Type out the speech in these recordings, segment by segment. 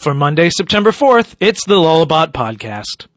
For Monday, September 4th, it's the Lullabot Podcast.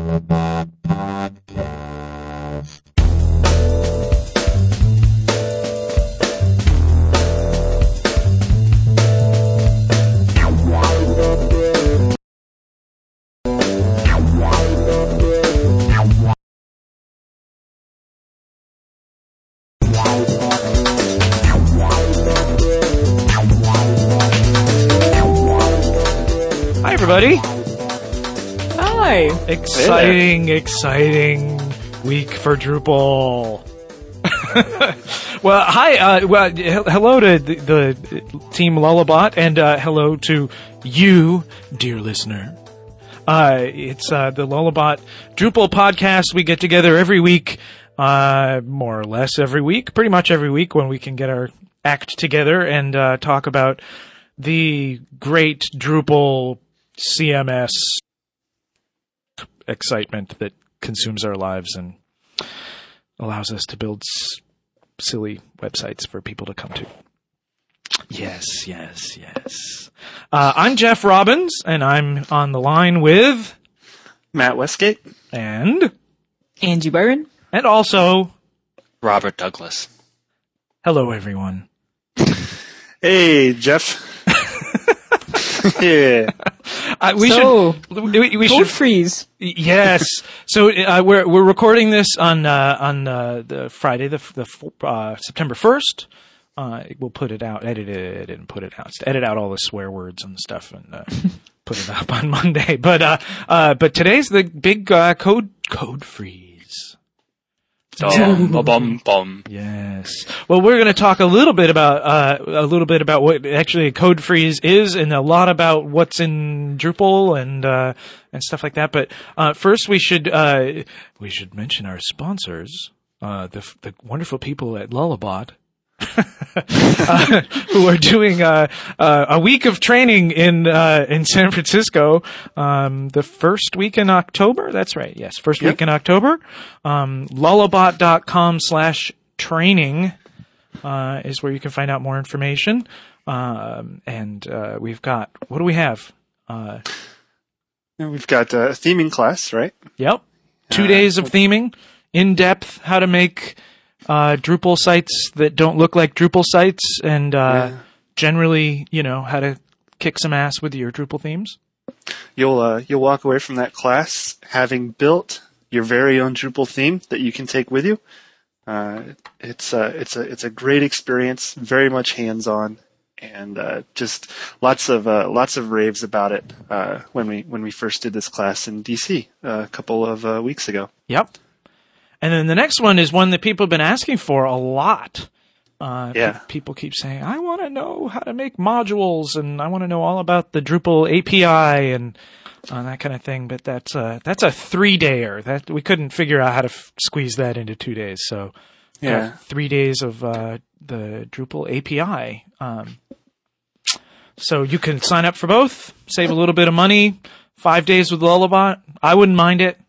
Hi, everybody. Hi. Exciting week for Drupal. Well, hi. Hello to the team Lullabot, and hello to you, dear listener. It's the Lullabot Drupal podcast. We get together every week, more or less every week, pretty much every week when we can get our act together and talk about the great Drupal CMS excitement that consumes our lives and allows us to build silly websites for people to come to. Yes. I'm Jeff Robbins, and I'm on the line with Matt Westgate and Angie Byron. And also Robert Douglas. Hello, everyone. Hey, Jeff. Yeah. We should freeze. Yes. So we're recording this on the Friday, the September 1st. We'll put it out. Edit it and put it out. Edit out all the swear words and stuff and put it up on Monday. But today's the big code freeze. Bum. Yes. Well, we're going to talk a little bit about what actually a code freeze is, and a lot about what's in Drupal and stuff like that. But first, we should mention our sponsors, the wonderful people at Lullabot. Who are doing a week of training in San Francisco, the first week in October. That's right. Yes, first week in October. Lullabot.com/training is where you can find out more information. And we've got, what do we have? We've got a theming class, right? Yep. 2 days of theming, in depth, how to make Drupal sites that don't look like Drupal sites, and generally, how to kick some ass with your Drupal themes. You'll walk away from that class having built your very own Drupal theme that you can take with you. It's a great experience, very much hands-on, and just lots of raves about it when we first did this class in DC a couple of weeks ago. Yep. And then the next one is one that people have been asking for a lot. People keep saying, I want to know how to make modules, and I want to know all about the Drupal API and that kind of thing. But that's a 3-dayer. That we couldn't figure out how to squeeze that into 2 days. So 3 days of the Drupal API. So you can sign up for both, save a little bit of money. 5 days with Lullabot. I wouldn't mind it.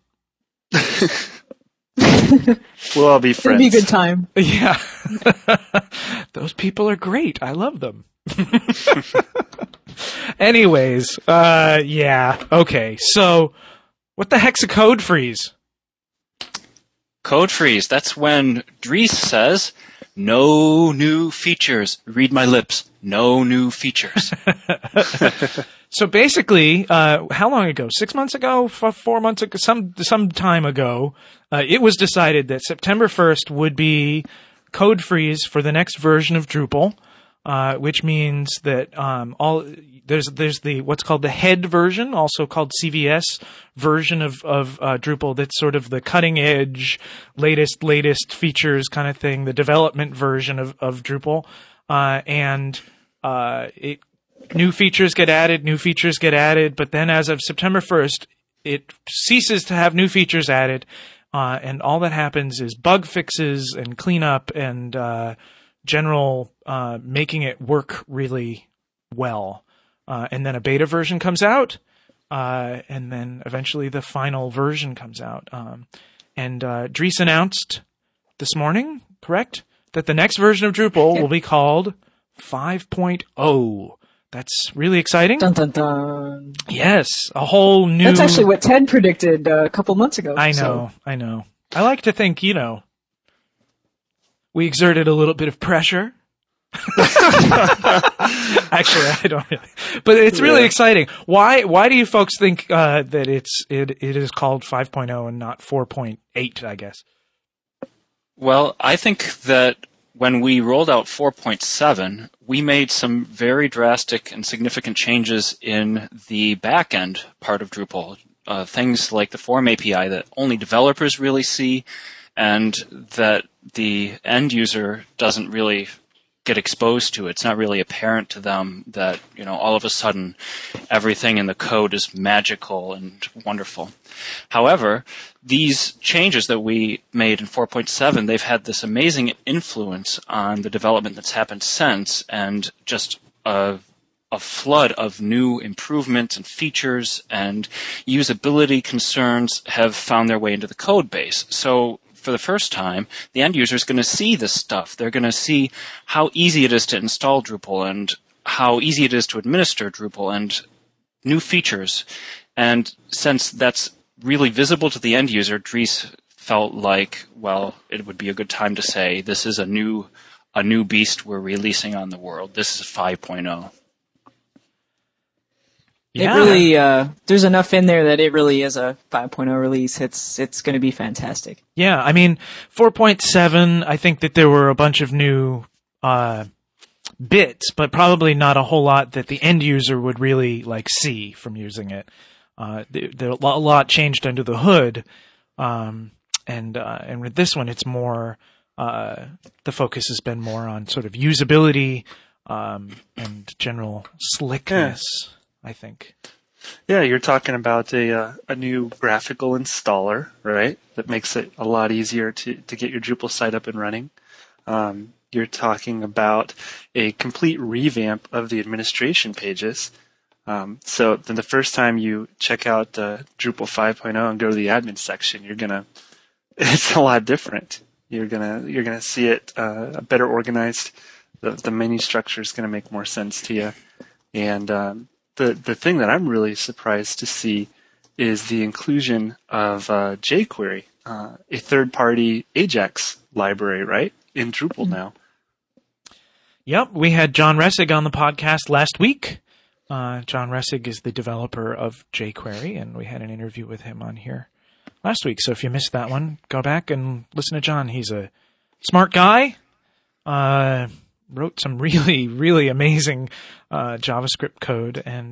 We'll all be friends. It'll be a good time. Yeah. Those people are great. I love them. Anyways, okay. So, what the heck's a code freeze? Code freeze. That's when Dries says, no new features. Read my lips. No new features. So basically, how long ago? 6 months ago? 4 months ago? Some time ago, it was decided that September 1st would be code freeze for the next version of Drupal, which means that there's the what's called the head version, also called CVS version of Drupal. That's sort of the cutting edge, latest features kind of thing. The development version of Drupal, new features get added, but then as of September 1st, it ceases to have new features added, and all that happens is bug fixes and cleanup and general making it work really well. And then a beta version comes out, and then eventually the final version comes out. And Dries announced this morning, correct, that the next version of Drupal will be called 5.0. That's really exciting. Dun dun dun. Yes, a whole new... That's actually what Ted predicted a couple months ago. I know. I like to think, we exerted a little bit of pressure. Actually, I don't really. But it's really exciting. Why do you folks think that it is called 5.0 and not 4.8, I guess? Well, I think that when we rolled out 4.7, we made some very drastic and significant changes in the back-end part of Drupal. Things like the form API that only developers really see and that the end user doesn't really get exposed to. It's not really apparent to them that, all of a sudden everything in the code is magical and wonderful. However, these changes that we made in 4.7, they've had this amazing influence on the development that's happened since, and just a flood of new improvements and features and usability concerns have found their way into the code base. So for the first time, the end user is going to see this stuff. They're going to see how easy it is to install Drupal and how easy it is to administer Drupal and new features. And since that's really visible to the end user, Dries felt like, well, it would be a good time to say this is a new beast we're releasing on the world. This is 5.0. Yeah. It really, there's enough in there that it really is a 5.0 release. It's going to be fantastic. Yeah, 4.7, I think that there were a bunch of new bits, but probably not a whole lot that the end user would really see from using it. A lot changed under the hood, and with this one, it's more the focus has been more on sort of usability and general slickness. Yeah. I think. Yeah, you're talking about a new graphical installer, right? That makes it a lot easier to get your Drupal site up and running. You're talking about a complete revamp of the administration pages. So then the first time you check out Drupal 5.0 and go to the admin section, it's a lot different. You're gonna see it better organized. The menu structure is gonna make more sense to you, and the thing that I'm really surprised to see is the inclusion of jQuery, a third-party Ajax library, right, in Drupal now. Yep, we had John Ressig on the podcast last week. John Ressig is the developer of jQuery, and we had an interview with him on here last week. So if you missed that one, go back and listen to John. He's a smart guy. Wrote some really, really amazing JavaScript code, and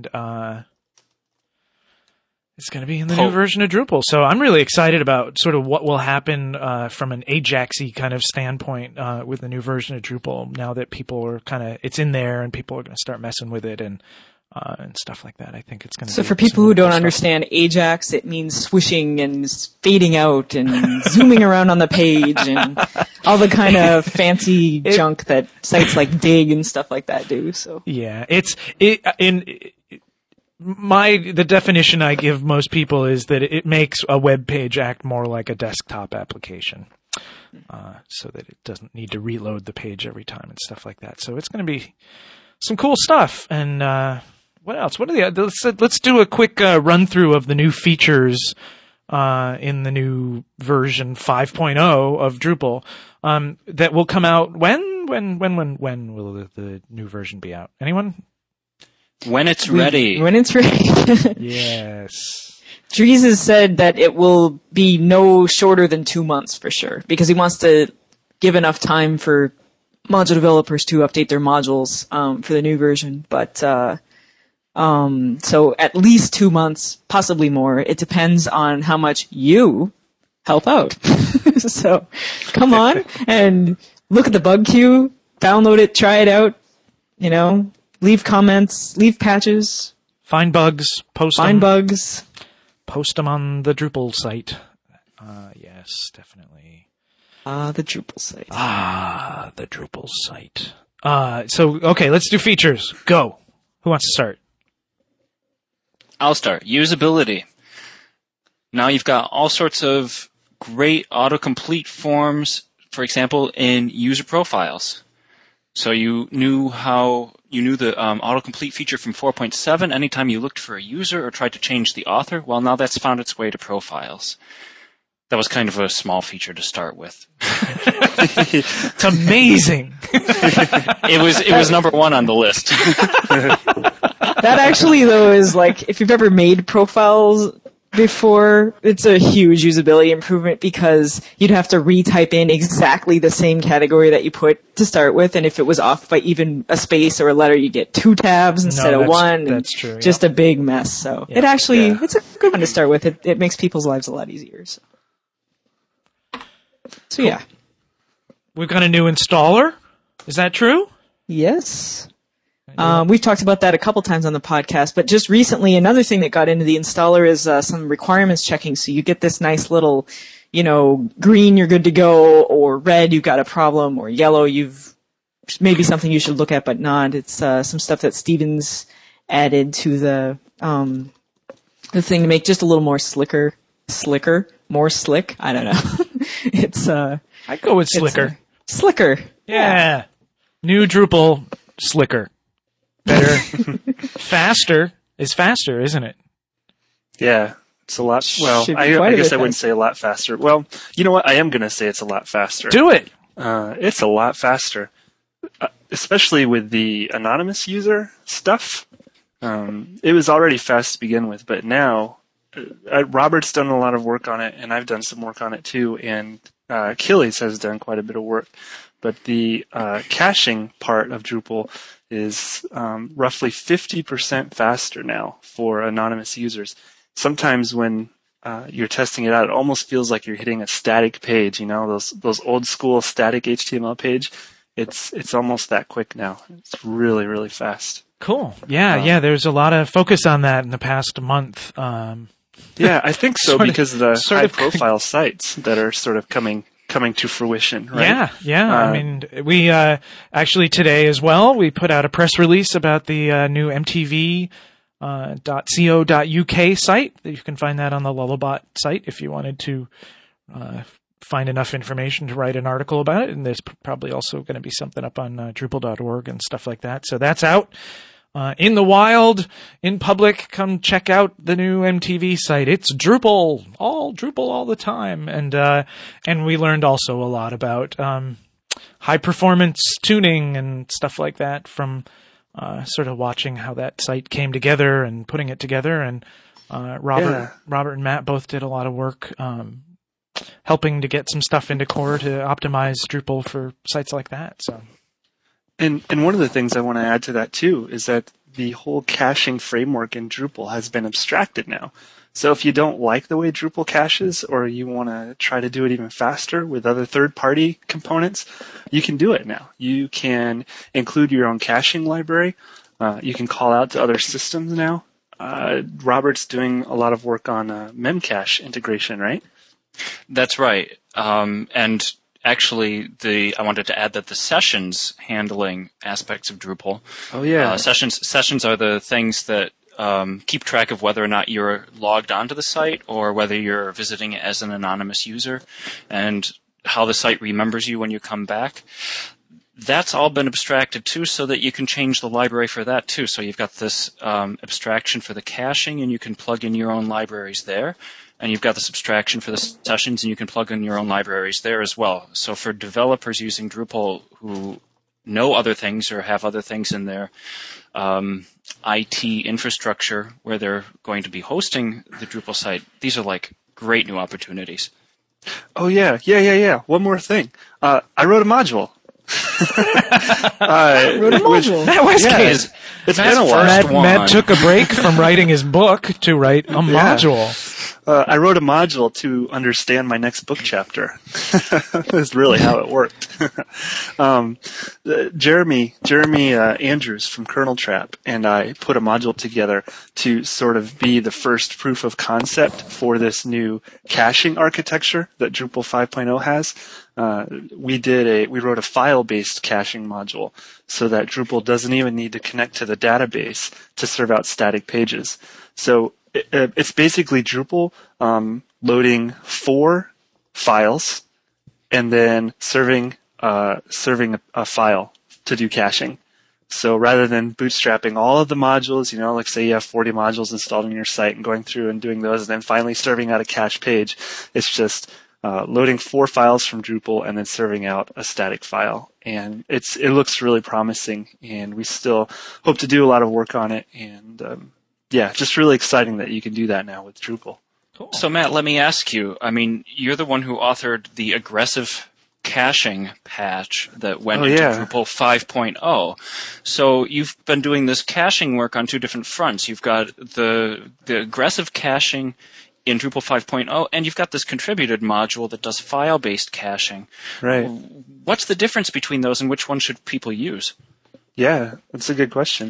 it's going to be in the new version of Drupal. So I'm really excited about sort of what will happen from an Ajax-y kind of standpoint with the new version of Drupal, now that people are it's in there and people are going to start messing with it and stuff like that. I think it's going to. So for people who don't understand Ajax, it means swishing and fading out and zooming around on the page and all the kind of fancy junk that sites like Dig and stuff like that do. So yeah, the definition I give most people is that it makes a web page act more like a desktop application, so that it doesn't need to reload the page every time and stuff like that. So it's going to be some cool stuff. And what else? What are let's do a quick run through of the new features in the new version 5.0 of Drupal that will come out. When will the new version be out? Anyone? When it's ready. When it's ready. Yes. Dries has said that it will be no shorter than 2 months for sure, because he wants to give enough time for module developers to update their modules for the new version. But so at least 2 months, possibly more. It depends on how much you help out. So come on and look at the bug queue, download it, try it out, leave comments, leave patches. Find bugs, post them. Find bugs. Post them on the Drupal site. Yes, definitely. The Drupal site. The Drupal site. Okay, let's do features. Go. Who wants to start? I'll start. Usability. Now you've got all sorts of great autocomplete forms, for example, in user profiles. So you knew the autocomplete feature from 4.7 anytime you looked for a user or tried to change the author. Well, now that's found its way to profiles. That was kind of a small feature to start with. It's amazing. It was number one on the list. That actually, though, is like, if you've ever made profiles before, it's a huge usability improvement because you'd have to retype in exactly the same category that you put to start with, and if it was off by even a space or a letter, you get 2 tabs instead of 1. That's true. Just a big mess. So Yeah. it actually, it's a good one to start with. It makes people's lives a lot easier. So yeah. We've got a new installer. Is that true? Yes. We've talked about that a couple times on the podcast, but just recently, another thing that got into the installer is some requirements checking. So you get this nice little, green, you're good to go, or red, you've got a problem, or yellow, you've maybe something you should look at, but not. It's some stuff that Stevens added to the thing to make just a little more more slick. I don't know. It's I'd go with slicker. Slicker. Yeah. New Drupal slicker. Better. Faster is faster, isn't it? Yeah, it's a lot. Well, Should be I quite a guess bit I wouldn't say a lot faster. Well, you know what? I am going to say it's a lot faster. Do it. It's a lot faster, especially with the anonymous user stuff. It was already fast to begin with, but now Robert's done a lot of work on it, and I've done some work on it too, and Achilles has done quite a bit of work. But the caching part of Drupal is roughly 50% faster now for anonymous users. Sometimes when you're testing it out, it almost feels like you're hitting a static page. Those old school static HTML page. It's almost that quick now. It's really, really fast. Cool. Yeah. There's a lot of focus on that in the past month. Yeah, I think so because of the sort of high-profile sites that are sort of coming to fruition, right? Yeah. I mean, we actually today as well, we put out a press release about the new MTV .co.uk site. You can find that on the Lullabot site if you wanted to find enough information to write an article about it. And there's probably also going to be something up on Drupal.org and stuff like that. So that's out. In the wild, in public, come check out the new MTV site. It's Drupal all the time. And we learned also a lot about, high performance tuning and stuff like that from, sort of watching how that site came together and putting it together. And, Robert and Matt both did a lot of work, helping to get some stuff into core to optimize Drupal for sites like that. So. And one of the things I want to add to that too is that the whole caching framework in Drupal has been abstracted now. So if you don't like the way Drupal caches or you want to try to do it even faster with other third-party components, you can do it now. You can include your own caching library. You can call out to other systems now. Robert's doing a lot of work on Memcache integration, right? That's right. And actually, I wanted to add that the sessions handling aspects of Drupal. Oh yeah. Sessions are the things that keep track of whether or not you're logged onto the site or whether you're visiting it as an anonymous user, and how the site remembers you when you come back. That's all been abstracted too, so that you can change the library for that too. So you've got this abstraction for the caching, and you can plug in your own libraries there. And you've got this abstraction for the sessions, and you can plug in your own libraries there as well. So for developers using Drupal who know other things or have other things in their IT infrastructure where they're going to be hosting the Drupal site, these are like great new opportunities. Oh yeah. One more thing. I wrote a module. That was case. It's been a while. Matt took a break from writing his book to write a module. I wrote a module to understand my next book chapter. That's really how it worked. Jeremy Andrews from Kernel Trap and I put a module together to sort of be the first proof of concept for this new caching architecture that Drupal 5.0 has. We wrote a file-based caching module so that Drupal doesn't even need to connect to the database to serve out static pages. So it's basically Drupal loading 4 files and then serving a file to do caching. So rather than bootstrapping all of the modules, like say you have 40 modules installed on your site and going through and doing those and then finally serving out a cache page, it's just loading 4 files from Drupal and then serving out a static file. And it looks really promising, and we still hope to do a lot of work on it. And just really exciting that you can do that now with Drupal. Cool. So Matt, let me ask you, you're the one who authored the aggressive caching patch that went into Drupal 5.0. So you've been doing this caching work on 2 different fronts. You've got the aggressive caching in Drupal 5.0, and you've got this contributed module that does file-based caching. Right. What's the difference between those, and which one should people use? Yeah, that's a good question.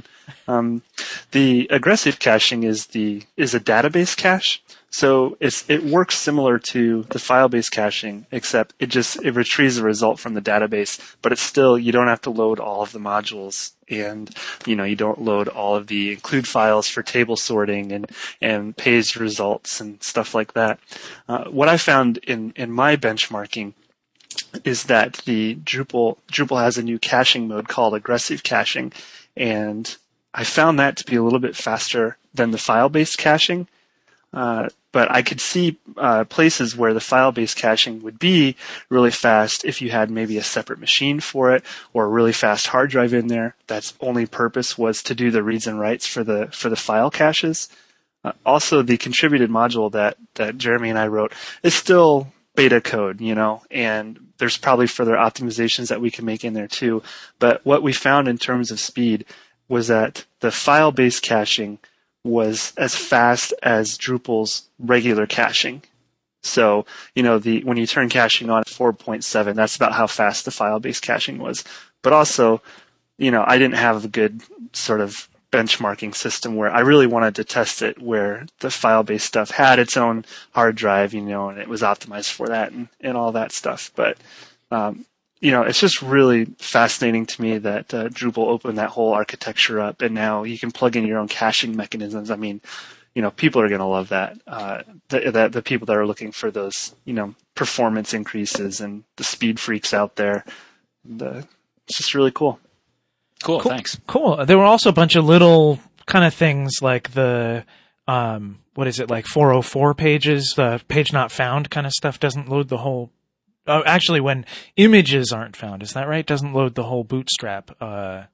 The aggressive caching is a database cache. So it works similar to the file-based caching, except it retrieves the result from the database, but it's still, you don't have to load all of the modules, and you don't load all of the include files for table sorting and page results and stuff like that. What I found in my benchmarking is that the Drupal has a new caching mode called aggressive caching, and I found that to be a little bit faster than the file-based caching. But I could see places where the file-based caching would be really fast if you had maybe a separate machine for it or a really fast hard drive in there that's only purpose was to do the reads and writes for the file caches. Also, the contributed module that Jeremy and I wrote is still beta code, and there's probably further optimizations that we can make in there too. But what we found in terms of speed was that the file-based caching was as fast as Drupal's regular caching. So, when you turn caching on at 4.7, that's about how fast the file-based caching was. But also, I didn't have a good sort of benchmarking system where I really wanted to test it where the file-based stuff had its own hard drive, and it was optimized for that and all that stuff. But, it's just really fascinating to me that Drupal opened that whole architecture up, and now you can plug in your own caching mechanisms. People are going to love that. The people that are looking for those, performance increases and the speed freaks out there. And, it's just really cool. Cool, thanks. Cool. There were also a bunch of little kind of things like the, like 404 pages, the page not found kind of stuff doesn't load the whole. Oh, actually, when images aren't found, is that right? Doesn't load the whole bootstrap. It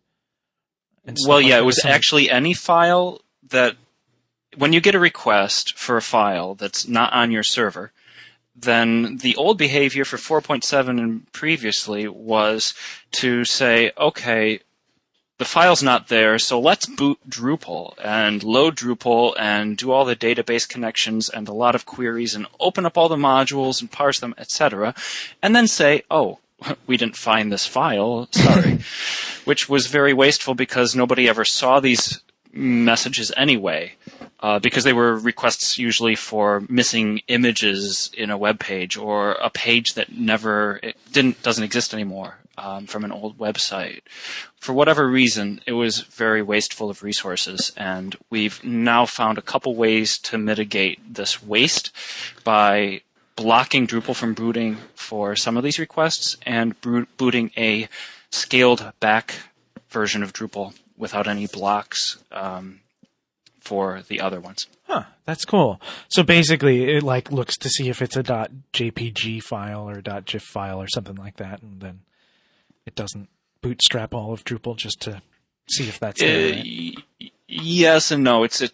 was actually any file that, when you get a request for a file that's not on your server, then the old behavior for 4.7 and previously was to say, okay, the file's not there, so let's boot Drupal and load Drupal and do all the database connections and a lot of queries and open up all the modules and parse them, etc. And then say, oh, we didn't find this file, sorry. Which was very wasteful because nobody ever saw these messages anyway, because they were requests usually for missing images in a web page or a page that doesn't exist anymore. From an old website. For whatever reason, it was very wasteful of resources, and we've now found a couple ways to mitigate this waste by blocking Drupal from booting for some of these requests and booting a scaled back version of Drupal without any blocks for the other ones. Huh, that's cool. So basically, it looks to see if it's a .jpg file or .gif file or something like that, and then it doesn't bootstrap all of Drupal just to see if that's there. Right? Yes and no. It's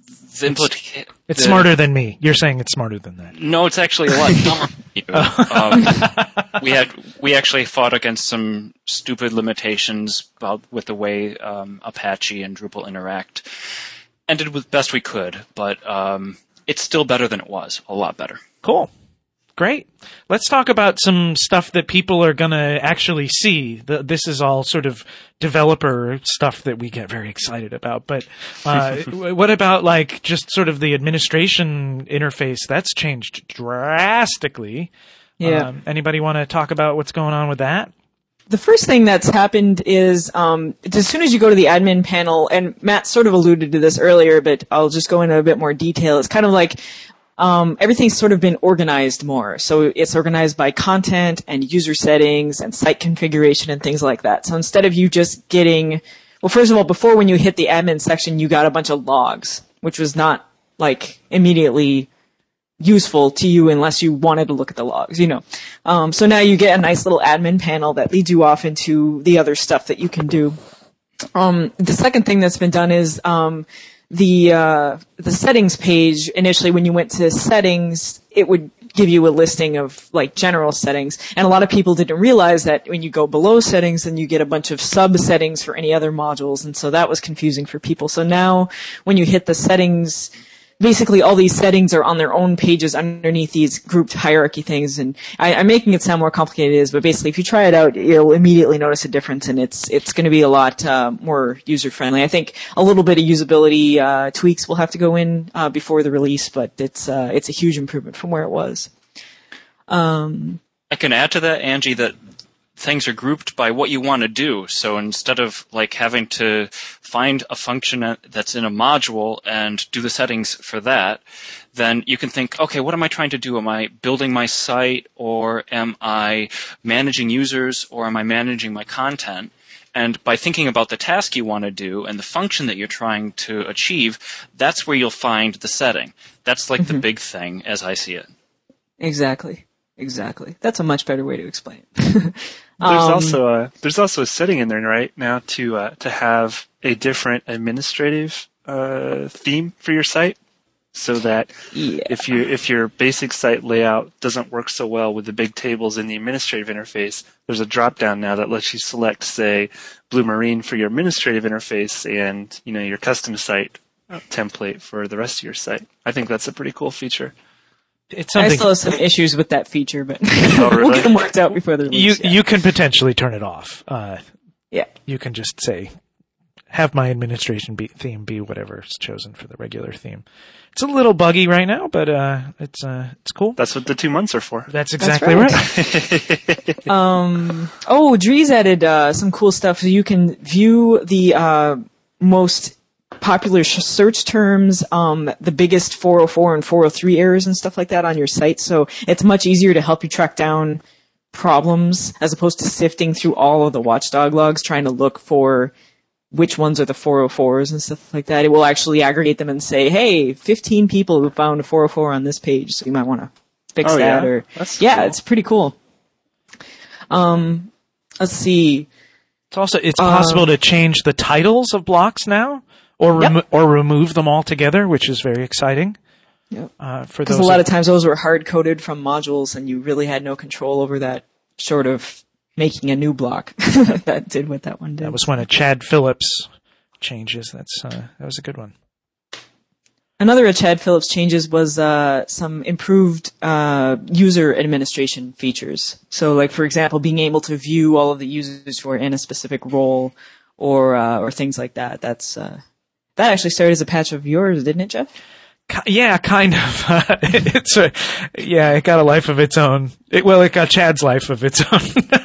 smarter than me. You're saying it's smarter than that. No, it's actually a lot dumber than you. We actually fought against some stupid limitations with the way Apache and Drupal interact, and did the best we could. But it's still better than it was. A lot better. Cool. Great. Let's talk about some stuff that people are going to actually see. This is all sort of developer stuff that we get very excited about. But what about just sort of the administration interface? That's changed drastically. Yeah. Anybody want to talk about what's going on with that? The first thing that's happened is as soon as you go to the admin panel, and Matt sort of alluded to this earlier, but I'll just go into a bit more detail. It's kind of like everything's sort of been organized more. So it's organized by content and user settings and site configuration and things like that. So instead of you just getting, well, first of all, before when you hit the admin section, you got a bunch of logs, which was not like immediately useful to you unless you wanted to look at the logs, So now you get a nice little admin panel that leads you off into the other stuff that you can do. The second thing that's been done is, the settings page. Initially, when you went to settings, it would give you a listing of like general settings. And a lot of people didn't realize that when you go below settings, then you get a bunch of sub settings for any other modules. And so that was confusing for people. So now when you hit the settings, basically all these settings are on their own pages underneath these grouped hierarchy things. And I'm making it sound more complicated than it is, but basically if you try it out, you'll immediately notice a difference, and it's going to be a lot more user friendly. I think a little bit of usability tweaks will have to go in before the release, but it's a huge improvement from where it was. I can add to that, Angie, that things are grouped by what you want to do. So instead of like having to find a function that's in a module and do the settings for that, then you can think, okay, what am I trying to do? Am I building my site, or am I managing users, or am I managing my content? And by thinking about the task you want to do and the function that you're trying to achieve, that's where you'll find the setting. That's like the big thing as I see it. Exactly. That's a much better way to explain it. There's also a setting in there right now to have a different administrative theme for your site, so that if your basic site layout doesn't work so well with the big tables in the administrative interface, there's a drop down now that lets you select, say, Blue Marine for your administrative interface and your custom site template for the rest of your site. I think that's a pretty cool feature. I still have some issues with that feature, but really? we'll get them worked out before the release. You can potentially turn it off. Yeah. You can just say, have my administration theme be whatever's chosen for the regular theme. It's a little buggy right now, but it's cool. That's what the 2 months are for. That's exactly right. Drees added some cool stuff. So you can view the most popular search terms, the biggest 404 and 403 errors and stuff like that on your site. So it's much easier to help you track down problems as opposed to sifting through all of the Watchdog logs trying to look for which ones are the 404s and stuff like that. It will actually aggregate them and say, hey, 15 people who found a 404 on this page, so you might want to fix that. Yeah? Or That's cool. It's pretty cool. Let's see. It's possible to change the titles of blocks now, or remove them altogether, which is very exciting. Yep. Because a lot of times those were hard coded from modules, and you really had no control over that, short of making a new block that did what that one did. That was one of Chad Phillips' changes. That was a good one. Another of Chad Phillips' changes was some improved user administration features. So, like for example, being able to view all of the users who are in a specific role, or things like that. That actually started as a patch of yours, didn't it, Jeff? Yeah, kind of. It got a life of its own. It got Chad's life of its own.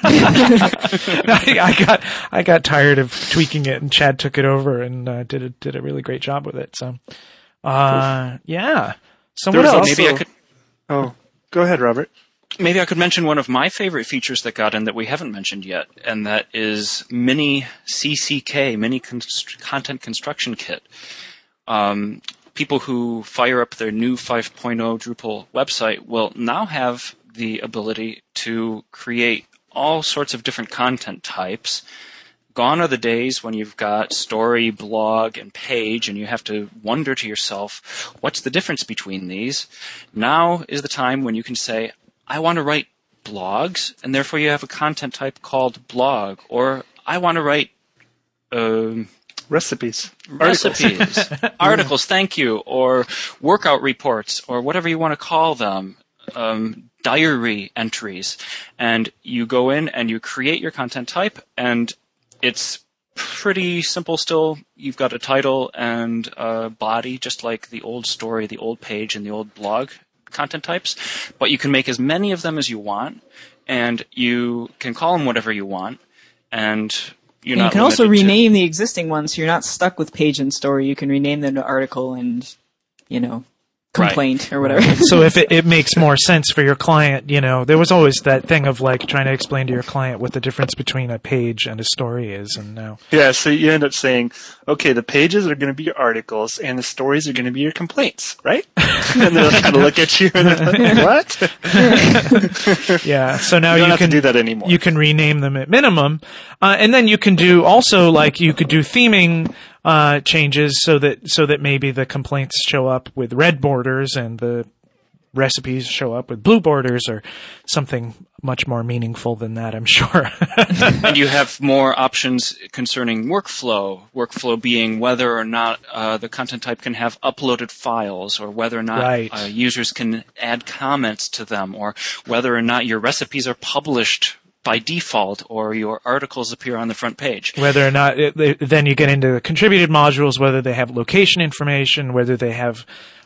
I got tired of tweaking it, and Chad took it over and did a really great job with it. So, yeah. So what else? Maybe I could. Oh, go ahead, Robert. Maybe I could mention one of my favorite features that got in that we haven't mentioned yet, and that is Mini CCK, Mini Content Construction Kit. People who fire up their new 5.0 Drupal website will now have the ability to create all sorts of different content types. Gone are the days when you've got story, blog, and page, and you have to wonder to yourself, what's the difference between these? Now is the time when you can say, I want to write blogs, and therefore you have a content type called blog, or I want to write recipes, articles, thank you, or workout reports, or whatever you want to call them, diary entries. And you go in and you create your content type, and it's pretty simple still. You've got a title and a body, just like the old story, the old page, and the old blog content types, but you can make as many of them as you want, and you can call them whatever you want, and you can also rename the existing ones, so you're not stuck with page and story. You can rename them to article and, complaint or whatever. So if it makes more sense for your client, there was always that thing of like trying to explain to your client what the difference between a page and a story is, and now. Yeah, so you end up saying, okay, the pages are going to be your articles and the stories are going to be your complaints, right? And they'll kind of look at you and they're like, what? Yeah, so now you don't you have can to do that anymore. You can rename them at minimum, and then you can do also like you could do theming changes so that maybe the complaints show up with red borders and the recipes show up with blue borders, or something much more meaningful than that, I'm sure. And you have more options concerning workflow being whether or not the content type can have uploaded files, or whether or not users can add comments to them, or whether or not your recipes are published by default, or your articles appear on the front page. Whether or not, then you get into the contributed modules, whether they have location information, whether they have,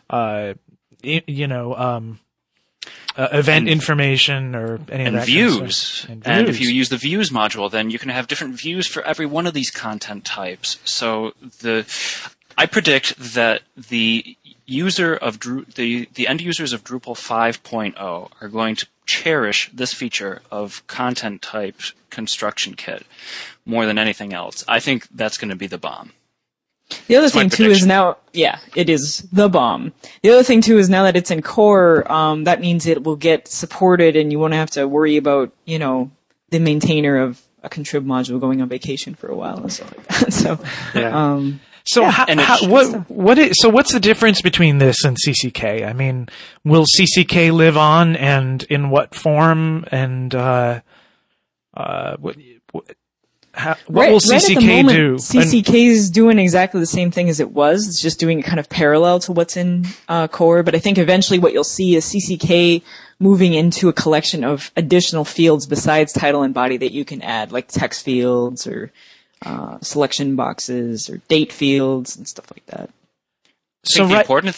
event information, or any of that views. Kind of stuff. And views. And if you use the views module, then you can have different views for every one of these content types. So I predict that the user of the end users of Drupal 5.0 are going to cherish this feature of content type construction kit more than anything else. I think that's going to be the bomb. The other thing too is now, it is the bomb. The other thing too is now that it's in core, that means it will get supported, and you won't have to worry about, the maintainer of a contrib module going on vacation for a while and stuff like that. So, yeah. So what's the difference between this and CCK? I mean, will CCK live on, and in what form? And what will CCK do? CCK is doing exactly the same thing as it was. It's just doing it kind of parallel to what's in core. But I think eventually what you'll see is CCK moving into a collection of additional fields besides title and body that you can add, like text fields or selection boxes or date fields and stuff like that. The important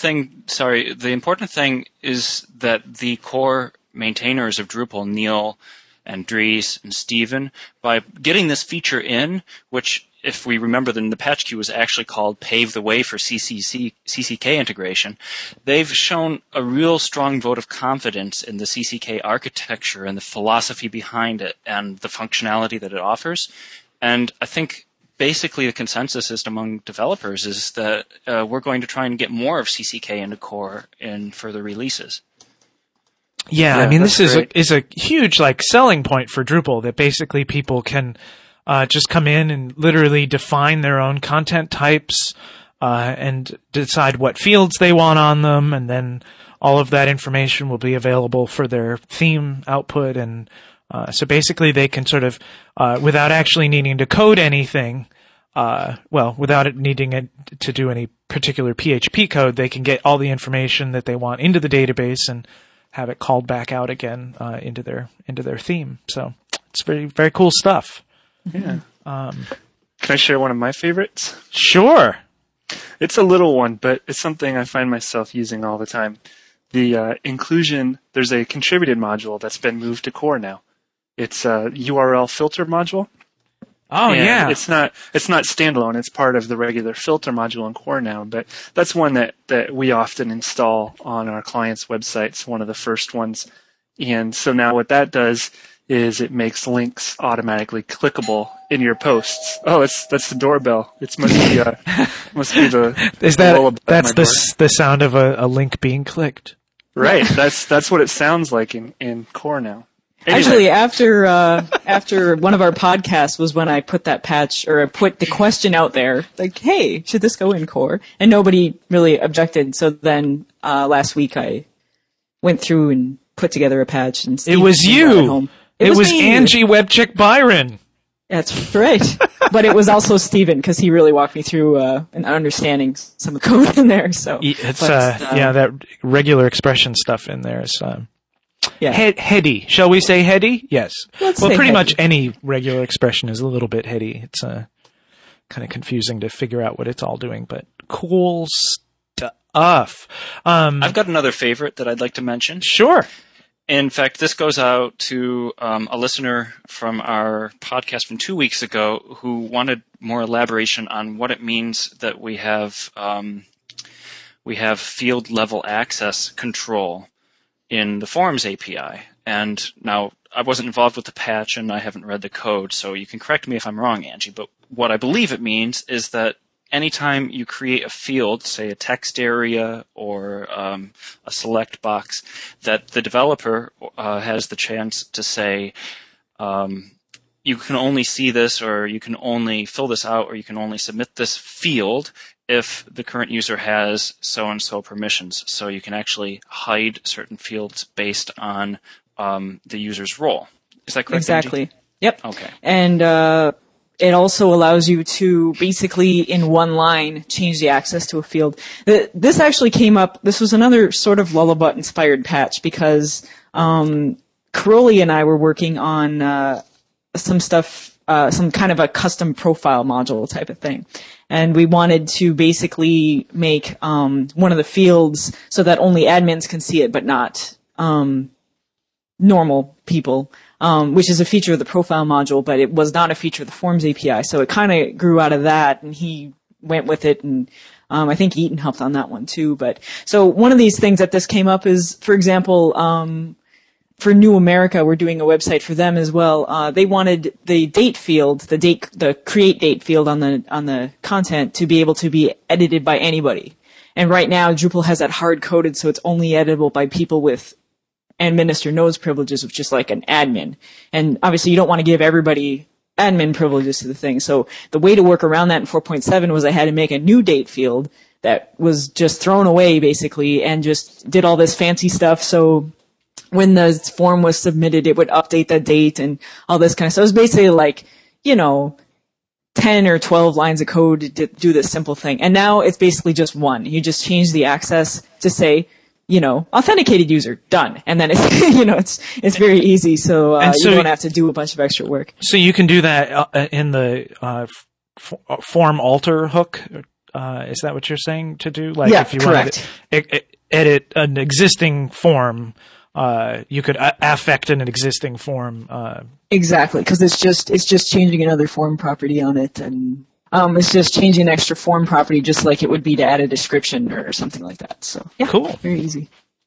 thing is that the core maintainers of Drupal, Neil and Dries and Steven, by getting this feature in, which if we remember in the patch queue was actually called Pave the Way for CCK integration, they've shown a real strong vote of confidence in the CCK architecture and the philosophy behind it and the functionality that it offers. And I think basically the consensus is among developers is that we're going to try and get more of CCK into core in further releases. Yeah, I mean, this is a huge selling point for Drupal, that basically people can just come in and literally define their own content types and decide what fields they want on them, and then all of that information will be available for their theme output. And so basically they can sort of, without actually needing to code anything, without it needing to do any particular PHP code, they can get all the information that they want into the database and have it called back out again into their theme. So it's very, very cool stuff. Yeah. Can I share one of my favorites? Sure. It's a little one, but it's something I find myself using all the time. The inclusion, there's a contributed module that's been moved to core now. It's a URL filter module. Oh, and yeah. It's not standalone. It's part of the regular filter module in core now, but that's one that we often install on our clients' websites, one of the first ones. And so now what that does is it makes links automatically clickable in your posts. Oh, that's the doorbell. It must be the Is that that's the sound of a link being clicked? Right. That's what it sounds like in core now. Actually, Anyway. after one of our podcasts was when I put that patch, or I put the question out there, like, hey, should this go in core? And nobody really objected. So then last week I went through and put together a patch. And it was you. It was Angie Webchick Byron. That's right. But it was also Steven, because he really walked me through and understanding some of the code in there. So it's that regular expression stuff in there is heady. Shall we say heady? Yes. Let's say pretty heady. much any regular expression is a little bit heady. It's kind of confusing to figure out what it's all doing, but cool stuff. I've got another favorite that I'd like to mention. Sure. In fact, this goes out to a listener from our podcast from 2 weeks ago who wanted more elaboration on what it means that we have we have field level access control in the Forms API. And now, I wasn't involved with the patch and I haven't read the code, so you can correct me if I'm wrong, Angie, but what I believe it means is that anytime you create a field, say a text area or a select box, that the developer has the chance to say, you can only see this, or you can only fill this out, or you can only submit this field if the current user has so-and-so permissions. So you can actually hide certain fields based on the user's role. Is that correct? Exactly. Angie? Yep. Okay. And it also allows you to basically, in one line, change the access to a field. This actually came up. This was another sort of Lullabot-inspired patch because Karoli and I were working on some stuff, some kind of a custom profile module type of thing. And we wanted to basically make one of the fields so that only admins can see it, but not normal people, which is a feature of the profile module, but it was not a feature of the Forms API. So it kind of grew out of that, and he went with it, and I think Eaton helped on that one too. But so one of these things that this came up is, for example, for New America, we're doing a website for them as well. They wanted the date field, the create date field on the content to be able to be edited by anybody. And right now, Drupal has that hard coded, so it's only editable by people with administer nodes privileges, which is like an admin. And obviously you don't want to give everybody admin privileges to the thing. So the way to work around that in 4.7 was I had to make a new date field that was just thrown away basically and just did all this fancy stuff. So when the form was submitted, it would update the date and all this kind of stuff. It was basically like, 10 or 12 lines of code to do this simple thing. And now it's basically just one. You just change the access to say, authenticated user, done. And then it's, it's very easy. So you don't have to do a bunch of extra work. So you can do that in the form alter hook. Is that what you're saying to do? Like yeah, if you correct. want to edit an existing form, you could affect an existing form. Exactly. Cause it's just changing another form property on it, and it's just changing an extra form property, just like it would be to add a description or something like that. So yeah, cool. Very easy.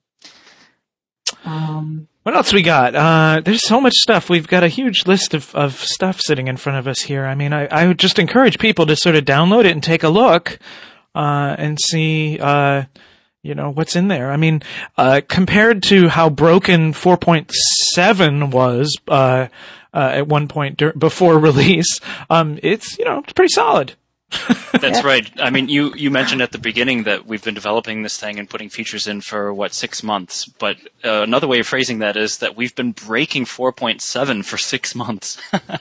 What else we got? There's so much stuff. We've got a huge list of stuff sitting in front of us here. I mean, I would just encourage people to sort of download it and take a look, and see, what's in there. I mean, compared to how broken 4.7 was, at one point before release, it's pretty solid. That's right. I mean, you mentioned at the beginning that we've been developing this thing and putting features in for 6 months. But another way of phrasing that is that we've been breaking 4.7 for 6 months,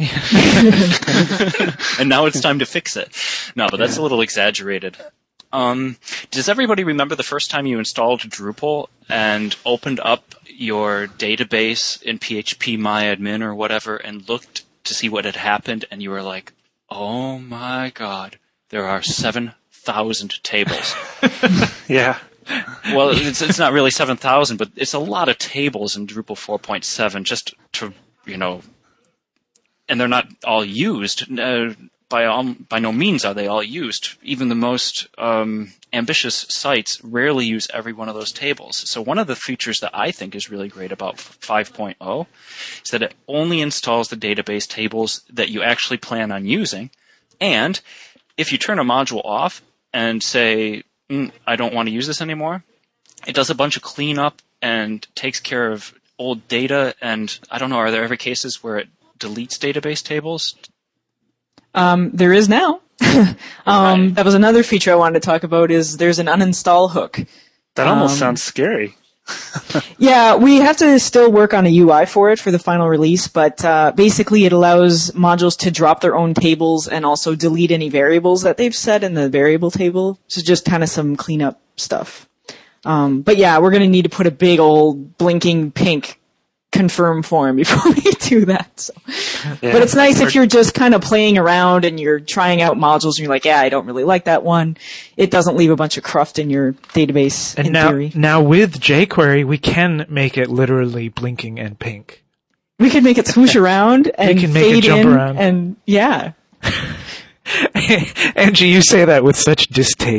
and now it's time to fix it. No, but that's a little exaggerated. Does everybody remember the first time you installed Drupal and opened up your database in phpMyAdmin or whatever and looked to see what had happened, and you were like, oh my God, there are 7,000 tables. Yeah. Well, it's not really 7,000, but it's a lot of tables in Drupal 4.7 just to, and they're not all used. By no means are they all used. Even the most ambitious sites rarely use every one of those tables. So one of the features that I think is really great about 5.0 is that it only installs the database tables that you actually plan on using. And if you turn a module off and say, I don't want to use this anymore, it does a bunch of cleanup and takes care of old data. And I don't know, are there ever cases where it deletes database tables? There is now. Right. That was another feature I wanted to talk about is there's an uninstall hook. That almost sounds scary. Yeah, we have to still work on a UI for it for the final release, but basically it allows modules to drop their own tables and also delete any variables that they've set in the variable table. So just kind of some cleanup stuff. But yeah, we're going to need to put a big old blinking pink confirm form before we do that. So. Yeah. But it's nice if you're just kind of playing around and you're trying out modules and you're like, yeah, I don't really like that one. It doesn't leave a bunch of cruft in your database and in now, theory. Now with jQuery, we can make it literally blinking and pink. We could make it swoosh around and we can make fade it jump in around. And yeah. Angie, you say that with such distaste.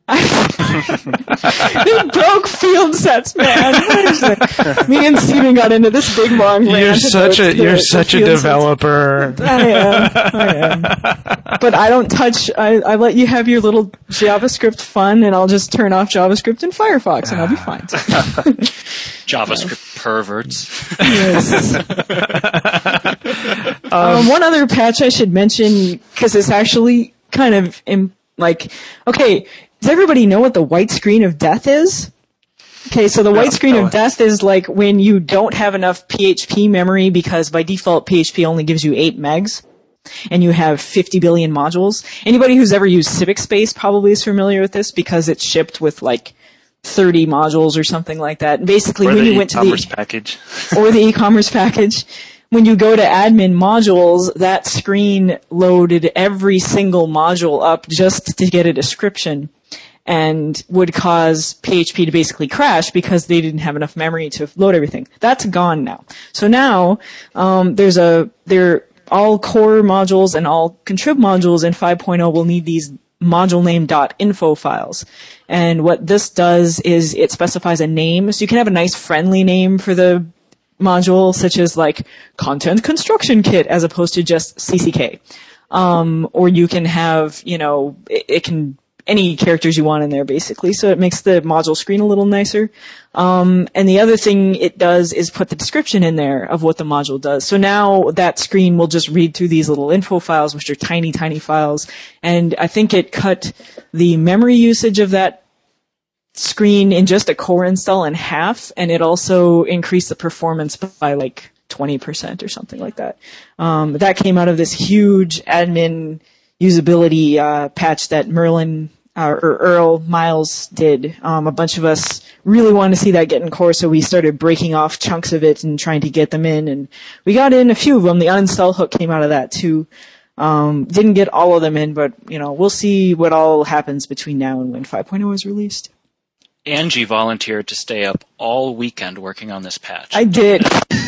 They broke field sets, man. Me and Steven got into this big long rant. You're such a developer. I am. But I don't touch. I let you have your little JavaScript fun, and I'll just turn off JavaScript in Firefox, and I'll be fine. JavaScript perverts. Yes. One other patch I should mention, because it's actually kind of okay. Does everybody know what the white screen of death is? Okay, so the white screen of death is like when you don't have enough PHP memory, because by default PHP only gives you 8 megs, and you have 50 billion modules. Anybody who's ever used CivicSpace probably is familiar with this, because it's shipped with like 30 modules or something like that. And basically, when you went to the e-commerce package, or the e-commerce package, when you go to admin modules, that screen loaded every single module up just to get a description, and would cause PHP to basically crash because they didn't have enough memory to load everything. That's gone now. So now, they're all core modules and all contrib modules in 5.0 will need these module name.info files. And what this does is it specifies a name, so you can have a nice friendly name for the module, such as like Content Construction Kit, as opposed to just CCK. Or you can have, it can any characters you want in there, basically. So it makes the module screen a little nicer. And the other thing it does is put the description in there of what the module does. So now that screen will just read through these little info files, which are tiny, tiny files. And I think it cut the memory usage of that screen in just a core install in half, and it also increased the performance by like 20% or something like that. That came out of this huge admin usability patch that Merlin or Earl Miles did. A bunch of us really wanted to see that get in core, so we started breaking off chunks of it and trying to get them in, and we got in a few of them. The uninstall hook came out of that too. Didn't get all of them in, but we'll see what all happens between now and when 5.0 is released. Angie volunteered to stay up all weekend working on this patch. I did.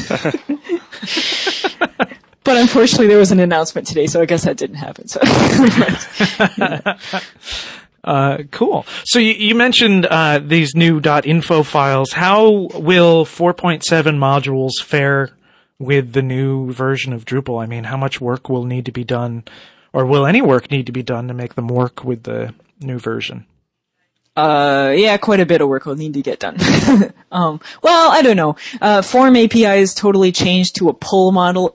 But unfortunately, there was an announcement today, so I guess that didn't happen. So. Cool. So you mentioned these new .info files. How will 4.7 modules fare with the new version of Drupal? I mean, how much work will need to be done, or will any work need to be done to make them work with the new version? Yeah, quite a bit of work will need to get done. Well, I don't know. Form API is totally changed to a pull model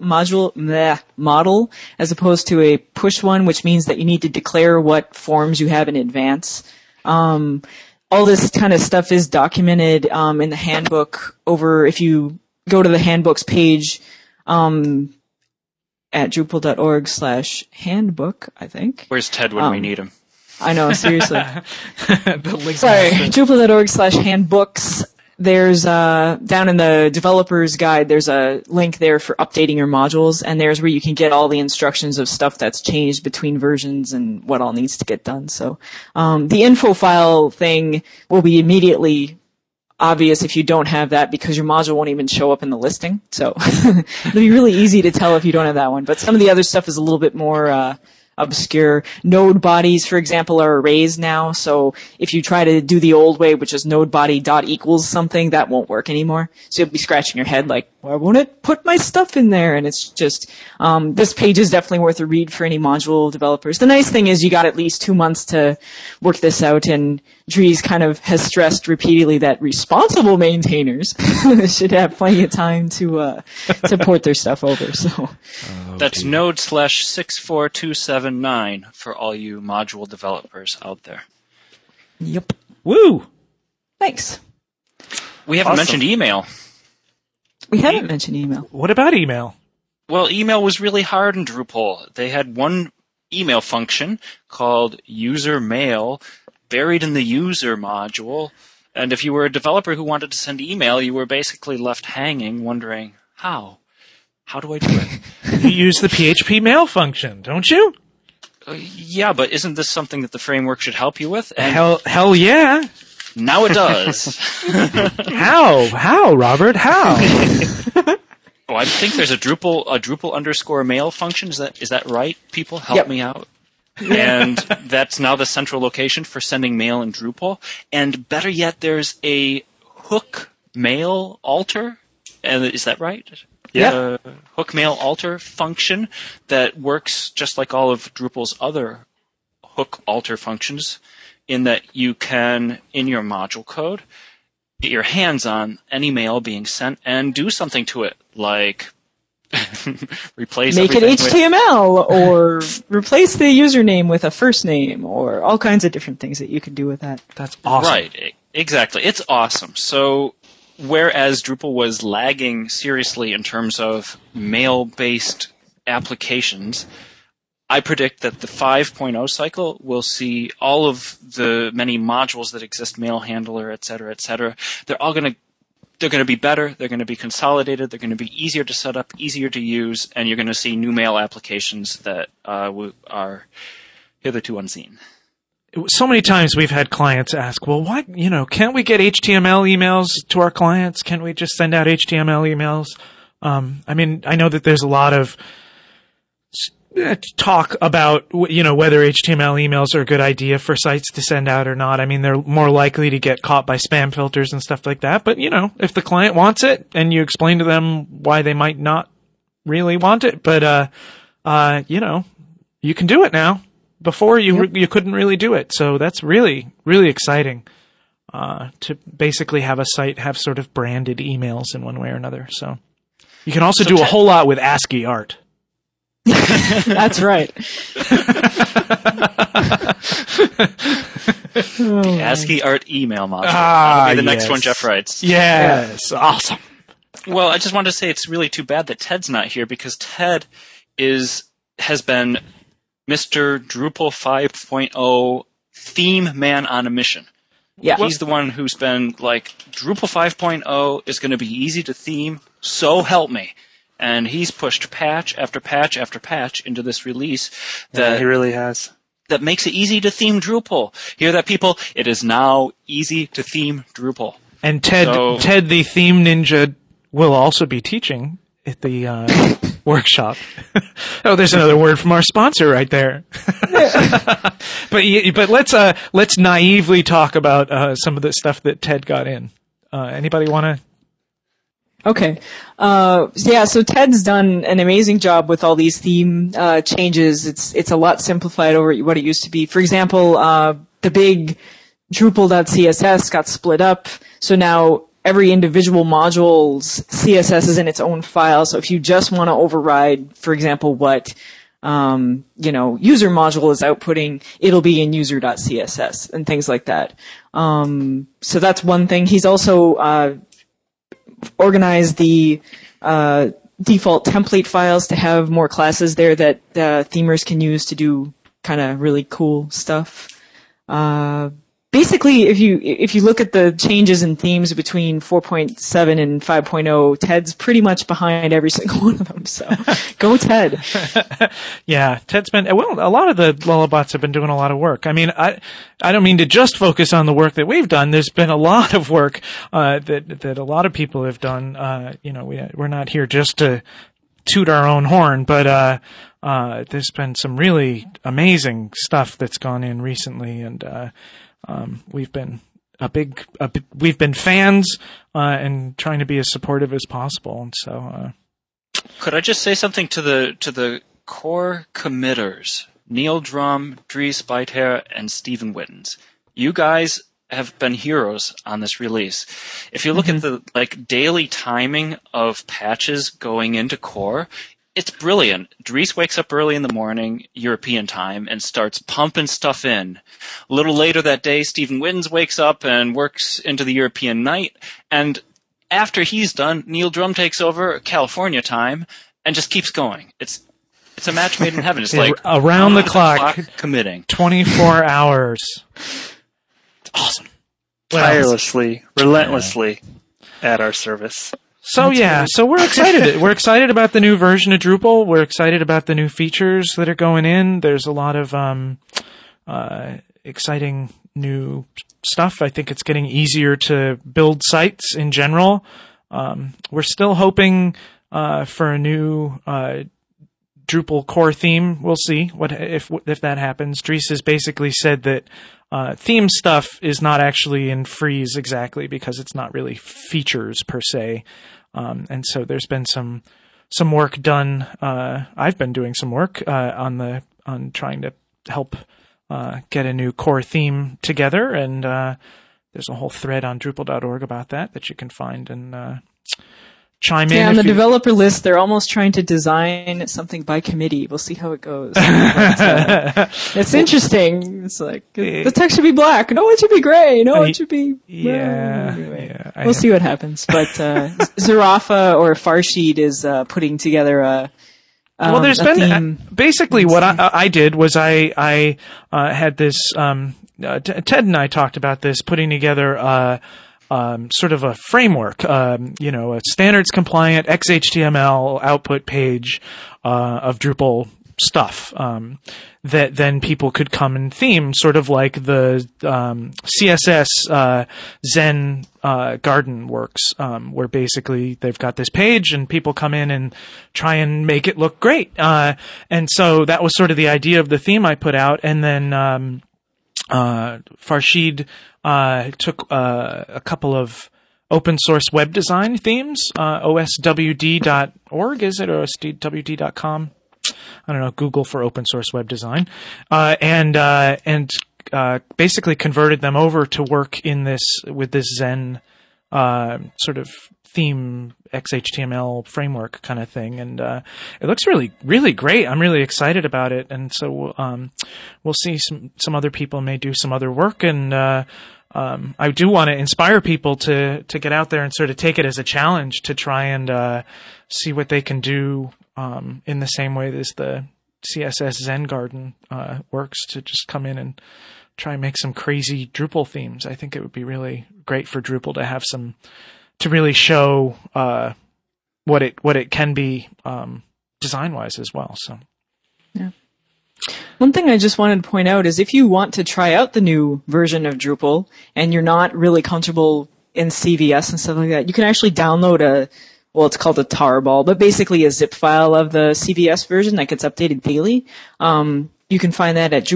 as opposed to a push one, which means that you need to declare what forms you have in advance. All this kind of stuff is documented, in the handbook if you go to the handbooks page, at drupal.org/handbook, I think. Where's Ted when we need him? I know, seriously. Sorry, drupal.org/handbooks. There's, down in the developer's guide, there's a link there for updating your modules, and there's where you can get all the instructions of stuff that's changed between versions and what all needs to get done. So, the info file thing will be immediately obvious if you don't have that, because your module won't even show up in the listing. So, it'll be really easy to tell if you don't have that one. But some of the other stuff is a little bit more, obscure. Node bodies, for example, are arrays now, so if you try to do the old way, which is node body dot equals something, that won't work anymore. So you'll be scratching your head like, why won't it put my stuff in there? And it's just, this page is definitely worth a read for any module developers. The nice thing is you got at least 2 months to work this out, and Dries kind of has stressed repeatedly that responsible maintainers should have plenty of time to port their stuff over. So that's node/64279 for all you module developers out there. Yep. Woo! Thanks. We haven't mentioned email. We haven't mentioned email. What about email? Well, email was really hard in Drupal. They had one email function called user mail buried in the user module. And if you were a developer who wanted to send email, you were basically left hanging, wondering, how? How do I do it? You use the PHP mail function, don't you? Yeah, but isn't this something that the framework should help you with? And Hell yeah. now it does. How, Robert? How? Oh, I think there's a Drupal _mail function. Is that right? People help me out. And that's now the central location for sending mail in Drupal. And better yet, there's a hook mail alter. Is that right? Yeah. Hook mail alter function that works just like all of Drupal's other hook alter functions, in that you can, in your module code, get your hands on any mail being sent and do something to it, like replace Make it everything HTML, or replace the username with a first name, or all kinds of different things that you can do with that. That's awesome. Right, exactly. It's awesome. So, whereas Drupal was lagging seriously in terms of mail-based applications, I predict that the 5.0 cycle will see all of the many modules that exist, Mail Handler, et cetera, they're all going to be better, they're going to be consolidated, they're going to be easier to set up, easier to use, and you're going to see new mail applications that are hitherto unseen. So many times we've had clients ask, well, why, can't we get HTML emails to our clients? Can't we just send out HTML emails? I know that there's a lot of talk about, whether HTML emails are a good idea for sites to send out or not. I mean, they're more likely to get caught by spam filters and stuff like that. But, if the client wants it and you explain to them why they might not really want it, but, you can do it now. Before you couldn't really do it. So that's really, really exciting, to basically have a site have sort of branded emails in one way or another. So you can also do a whole lot with ASCII art. That's right. ASCII art email module. That'll be the next one Jeff writes. Yes. Awesome. Well, I just wanted to say it's really too bad that Ted's not here, because Ted has been Mr. Drupal 5.0 theme man on a mission. Yeah. He's the one who's been like, Drupal 5.0 is going to be easy to theme, so help me. And he's pushed patch after patch after patch into this release that he really has. That makes it easy to theme Drupal. Hear that, people? It is now easy to theme Drupal. And Ted, the theme ninja, will also be teaching at the workshop. Oh, there's another word from our sponsor right there. But let's naively talk about some of the stuff that Ted got in. Anybody want to? Okay. So Ted's done an amazing job with all these theme changes. It's a lot simplified over what it used to be. For example, the big Drupal.css got split up, so now every individual module's CSS is in its own file. So if you just want to override, for example, what user module is outputting, it'll be in user.css and things like that. So that's one thing. He's also organized the default template files to have more classes there that themers can use to do kind of really cool stuff. Basically, if you look at the changes in themes between 4.7 and 5.0, Ted's pretty much behind every single one of them. So, go Ted. Yeah, Ted's been, a lot of the Lullabots have been doing a lot of work. I mean, I don't mean to just focus on the work that we've done. There's been a lot of work, that a lot of people have done. We're not here just to toot our own horn, but, there's been some really amazing stuff that's gone in recently, and, we've been we've been fans, and trying to be as supportive as possible. And so, could I just say something to the core committers, Neil Drum, Dries Beither, and Stephen Wittens? You guys have been heroes on this release. If you look at the daily timing of patches going into core, it's brilliant. Dries wakes up early in the morning, European time, and starts pumping stuff in. A little later that day, Stephen Wittens wakes up and works into the European night. And after he's done, Neil Drum takes over California time and just keeps going. It's a match made in heaven. It's like around the clock committing 24 hours. It's awesome. Tirelessly, relentlessly at our service. So we're excited. We're excited about the new version of Drupal. We're excited about the new features that are going in. There's a lot of exciting new stuff. I think it's getting easier to build sites in general. We're still hoping for a new Drupal core theme. We'll see if that happens. Dries has basically said that theme stuff is not actually in freeze exactly because it's not really features per se. And so there's been some work done. I've been doing some work on trying to help get a new core theme together, and there's a whole thread on Drupal.org about that you can find and chime in. Yeah, on the developer list, they're almost trying to design something by committee. We'll see how it goes. But, it's interesting. It's like, the text should be black. No, it should be gray. No, it should be... Anyway, we'll see what happens. But Zarafa or Farshid is putting together a well, there's been theme. Basically what I did was I had this, Ted and I talked about this, putting together sort of a framework, a standards compliant XHTML output page of Drupal stuff that then people could come and theme, sort of like the CSS Zen garden works, where basically they've got this page and people come in and try and make it look great. And so that was sort of the idea of the theme I put out, and then Farshid took a couple of open source web design themes, oswd.org, is it, or oswd.com? I don't know, Google for open source web design, and basically converted them over to work with this Zen sort of theme XHTML framework kind of thing, and it looks really, really great. I'm really excited about it, and so we'll see. Some other people may do some other work, and I do want to inspire people to get out there and sort of take it as a challenge to try and see what they can do in the same way as the CSS Zen garden works, to just come in and try and make some crazy Drupal themes. I think it would be really great for Drupal to have to really show what it can be design wise as well. So yeah. One thing I just wanted to point out is if you want to try out the new version of Drupal and you're not really comfortable in CVS and stuff like that, you can actually download it's called a tarball, but basically a zip file of the CVS version that gets updated daily. You can find that at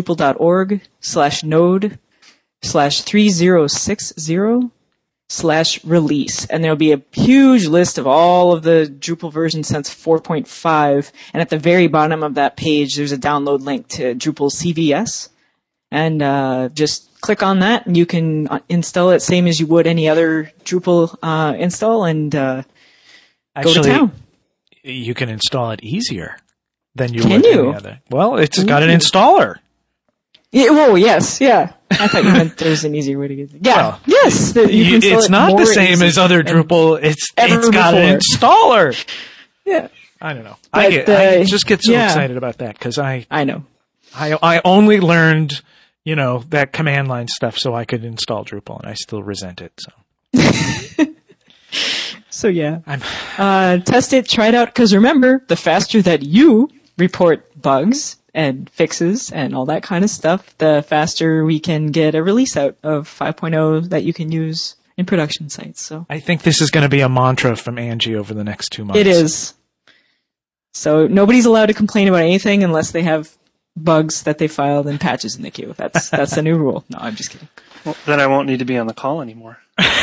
drupal.org/node/3060/release. And there'll be a huge list of all of the Drupal versions since 4.5. And at the very bottom of that page, there's a download link to Drupal CVS. And just click on that and you can install it same as you would any other Drupal install, and actually, go to town. You can install it easier than you can would you? any other. Well, it's got an installer. Yeah, well, yes, yeah. I thought you meant there's an easier way to get it. Yeah, well, yes. It's not the same as other Drupal. It's got an installer. Yeah. I don't know. But, I just get so excited about that because I know. I only learned, that command line stuff so I could install Drupal, and I still resent it. So. So yeah, test it, try it out, because remember, the faster that you report bugs and fixes and all that kind of stuff, the faster we can get a release out of 5.0 that you can use in production sites. So I think this is going to be a mantra from Angie over the next 2 months. It is. So nobody's allowed to complain about anything unless they have bugs that they filed and patches in the queue. That's the new rule. No, I'm just kidding. Well, then I won't need to be on the call anymore.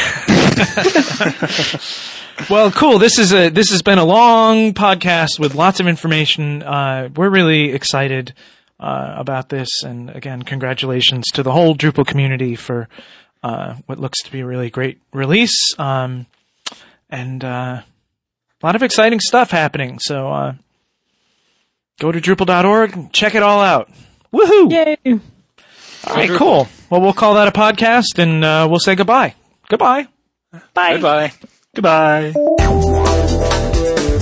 Well, cool. This has been a long podcast with lots of information. We're really excited about this, and again, congratulations to the whole Drupal community for what looks to be a really great release, and a lot of exciting stuff happening. So go to Drupal.org and check it all out. Woohoo! Yay! All right, cool. Well, we'll call that a podcast, and we'll say goodbye. Goodbye. Bye. Bye-bye. Goodbye.